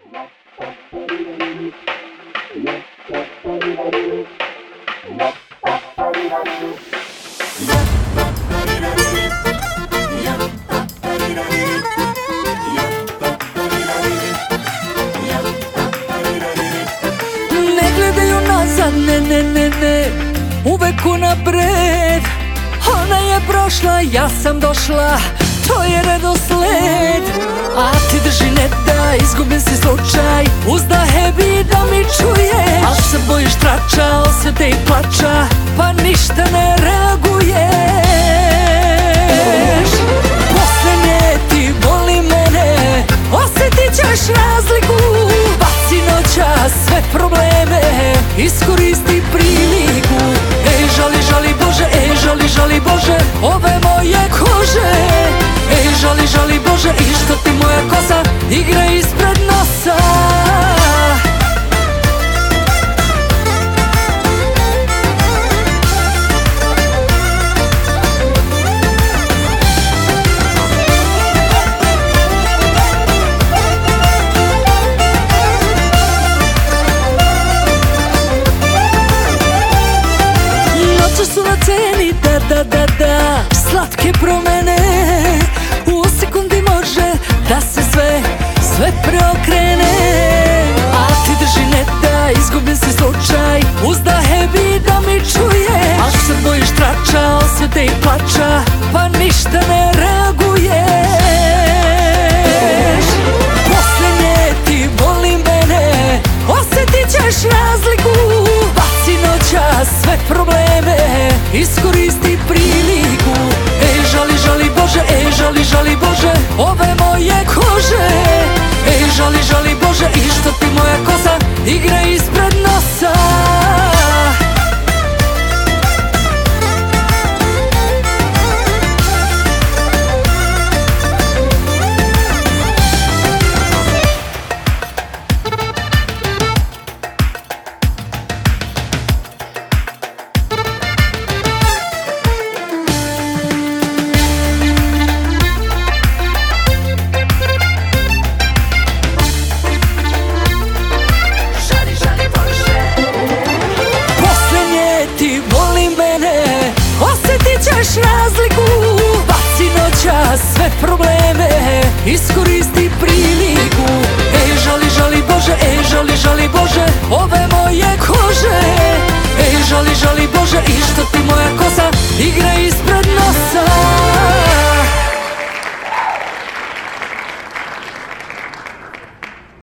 Ne gledaju nazad, ne, uvek unapred. Ona je prošla, ja sam došla, to je redosled. A ti drži, ne daj, izgubim si slučaj, uzdahe bi da mi čuje. Al se bojiš trača, osvete i plača, pa ništa ne reaguješ. Posle nje ti voli mene, osjetit ćeš razliku. Baci noćas sve probleme, iskoristi priliku. Ej, žali, žali Bože, ej, žali, žali Bože, ove moje kože. Ej, žali, žali Bože, i što ti moja kosa igra ispred nosa. Su na ceni, da, slatke promene. U sekundi može da se sve preokrene. A ti drži, ne da, izgubim si slučaj, uzdahe bi da mi čuje. Al se bojiš trača, osvete i plača, pa ništa ne reaguješ. Posle nje ti voli mene, osjetit ćeš razliku. Baci noćas sve probleme, iskoristi priliku. Ej, žali, žali Bože, ej, žali, žali Bože, ove moje kože. Ej, žali, žali Bože, i što ti moja kosa igra ispred nosa. Osjetit ćeš razliku, baci noćas sve probleme, iskoristi priliku.